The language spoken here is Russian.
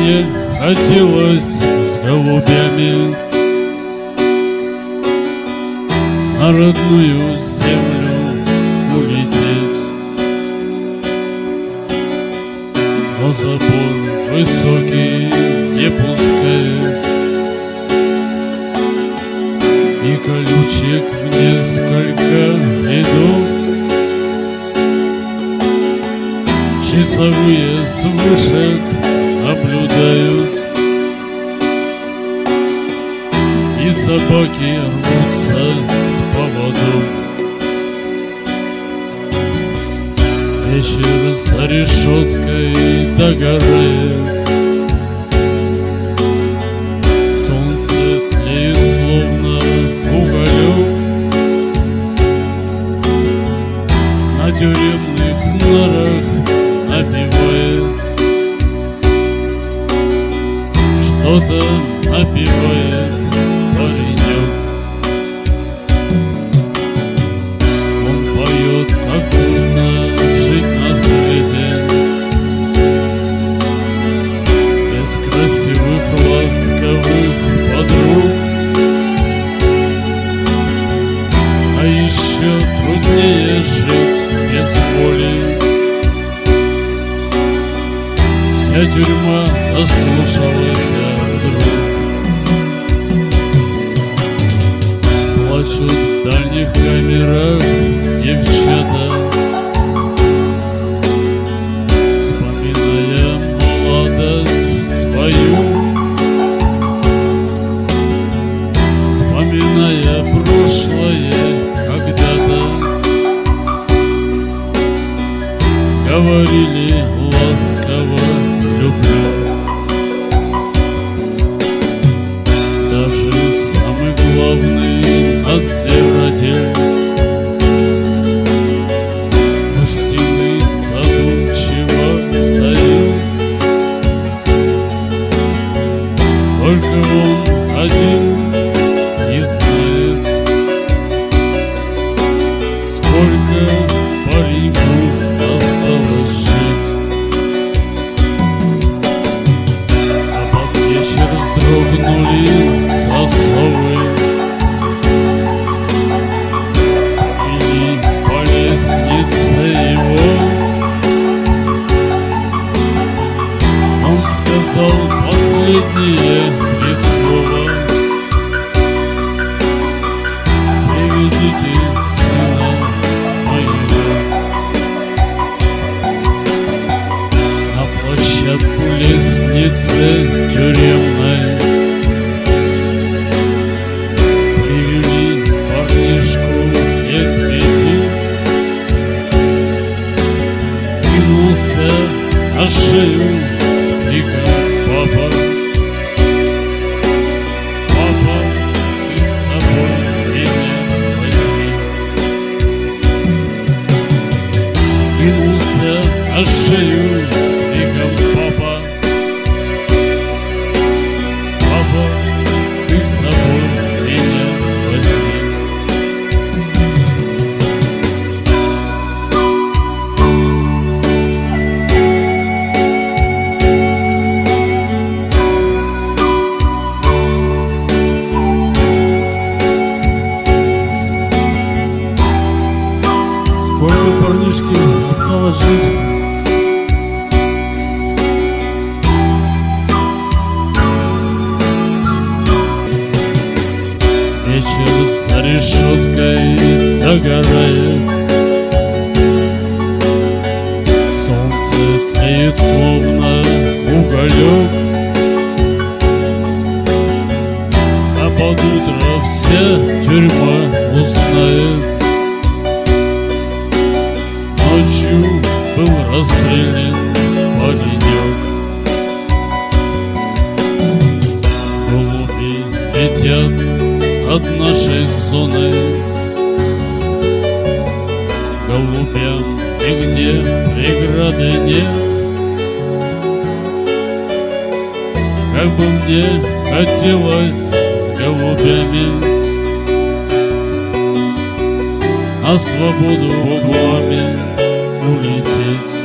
мне хотелось с голубями на родную землю улететь, но забор высокий не пускает, и колючек в несколько рядов. Часовые с вышек наблюдают, и собаки рвутся с поводов. Вечер за решеткой догорает, солнце тлеет словно уголек. На тюремных нарах напевает, что-то напевает паренек. Он поет, как трудно жить на свете, без красивых ласковых подруг. А еще труднее жить без воли. Вся тюрьма заслушалась вдруг. Плачут в дальних камерах девчата, вспоминая молодость свою, вспоминая прошлое когда-то. Говорили ласково: люблю. Даже самый главный надзиратель у стены задумчиво стоит. Только он один не знает, сколько пареньку осталось жить. Вздрогнули засовы, или по лестнице его. Он сказал последние 3 слова: приведите сына моего. На площадку лестницы тюремной привели парнишку лет 5, кинулся на шею с криком: папа, папа, ты с собой меня возьми. Кинулся на шею с криком: папа, папа, ты с собой меня возьми. Сколько парнишки осталось жить? Вечер за решеткой догорает, солнце тлеет словно уголек. А под утро вся тюрьма узнает: ночью был расстрелян паренек. Голуби летят над нашей зоной, голубям нигде преграды нет. Как бы мне хотелось с голубями на свободу в пламя улететь.